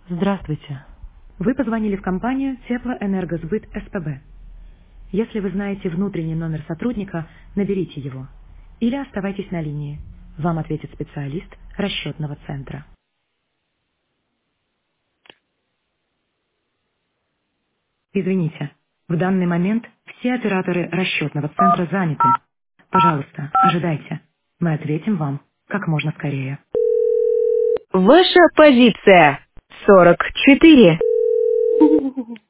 Здравствуйте. Вы позвонили в компанию Теплоэнергосбыт СПБ. Если вы знаете внутренний номер сотрудника, наберите его. Или оставайтесь на линии. Вам ответит специалист расчетного центра. Извините, в данный момент все операторы расчетного центра заняты. Пожалуйста, ожидайте. Мы ответим вам как можно скорее. Ваша позиция 44.